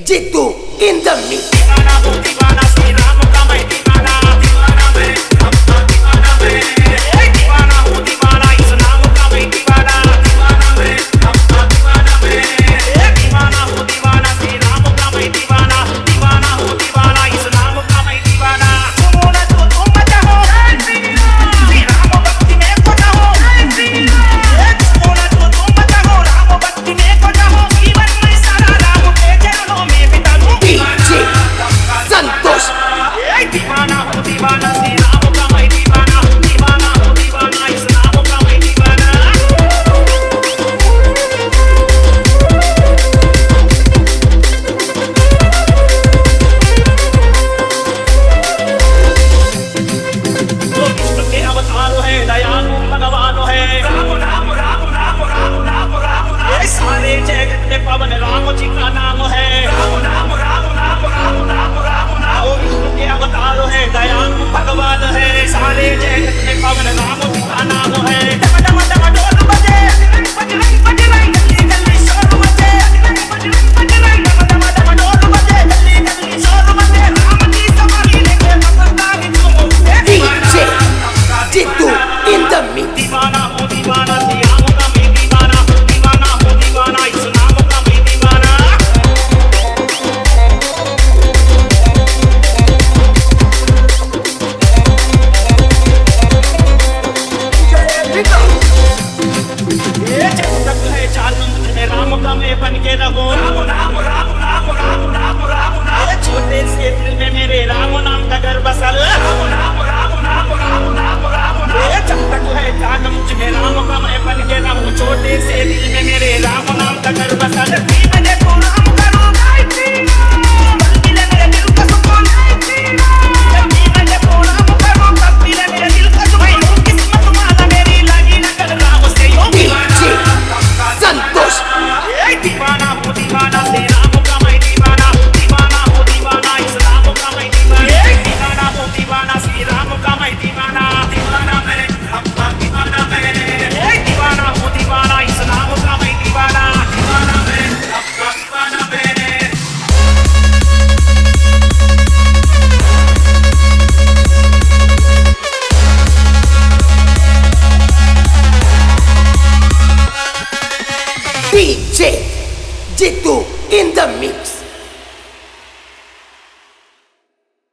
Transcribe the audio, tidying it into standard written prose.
Jitu in the mix. पवन राम जी का नाम है, के अवतार है, दयालु भगवान है, सारे जगत में पवन राम जी का नाम है। डम डम डम ढोल बजे, बजरंग बजरंग गली गली शोर मचे, बजरंग बजरंग डम डम डम ढोल बजे, गली गली शोर मचे, राम जी सवारी लेके पकड़दारी झूम उठे। DJ Jitu in the mix. दीवाना हूँ दीवाना, राम का मैं दीवाना, दीवाना हूँ दीवाना, इस नाम का मैं दीवाना। ये जब तक है चालू मुझे राम का मैं बन के रहूं, राम राम राम राम राम राम राम। ये छोटे से दिल में मेरे राम नाम का घर बसल, राम राम राम राम राम राम राम। ये जब तक है चालू मुझे राम का मैं बन के रहूं, छोटे से दिल में मेरे राम नाम का घर बसल। मैंने को राम करूं गाय पीना, मिले मेरे दिल का सुकून गाय पीना। मैंने को राम करूं तब मिले मेरे दिल का सुकून, किस्मत माला मेरी लगी न कर राम से यूं। DJ Santosh. दीवाना हूँ दीवाना, श्री राम का मैं दीवाना, दीवाना हूँ दीवाना, इस राम का मैं दीवाना। दीवाना हूँ दीवाना, श्री राम का मैं दीवाना, दीवाना मैं अपना दीवाना मैं। दीवाना हूँ दीवाना, इस राम का मैं दीवाना, दीवाना मैं अपना दीवाना मैं। DJ Jitu in the mix.